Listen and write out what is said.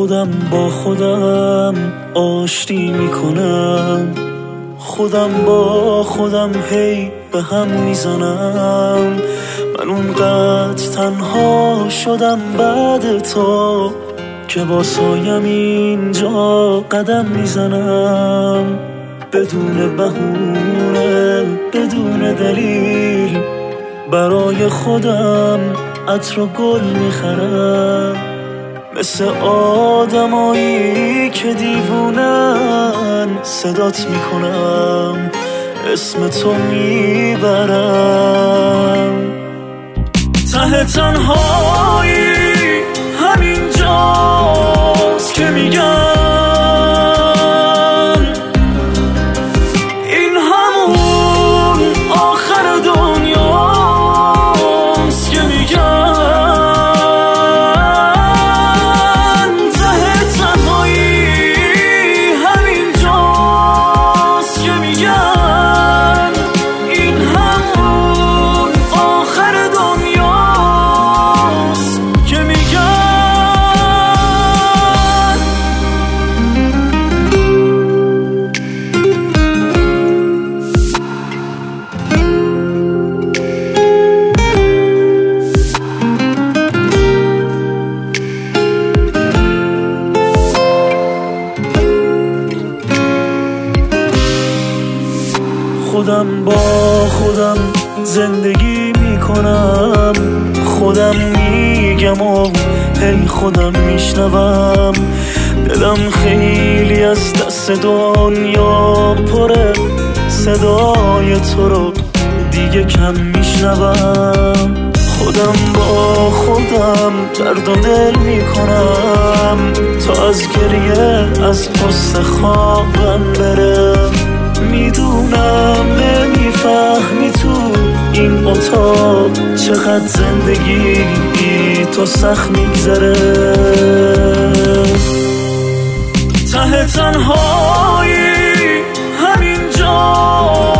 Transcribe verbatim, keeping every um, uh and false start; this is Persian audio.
خودم با خودم آشتی میکنم، خودم با خودم هی به هم میزنم. من اونقدر تنها شدم بعد تو که با سایم اینجا قدم میزنم، بدون بهونه بدون دلیل برای خودم عطر و گل میخرم، مثل آدمایی که دیوونن صدات میکنم، اسم تو میبرم. ته تنهایی همین جاست که میگم این همون آخر دنیاست که میگم ته تنهایی همین جاست که میگم این همون آخر دنیاست که میگم. خودم با خودم زندگی میکنم، خودم میگم و هی خودم میشنوم، دلم خیلی از دست دنیا پره، صدای تو رو دیگه کم میشنوم. خودم با خودم درد و دل میکنم تا از گریه از پست خوابم برم. میدونم نمیفهمی تو این اتاق چقدر زندگی بی تو سخت میگذره. ته تنهایی همین جا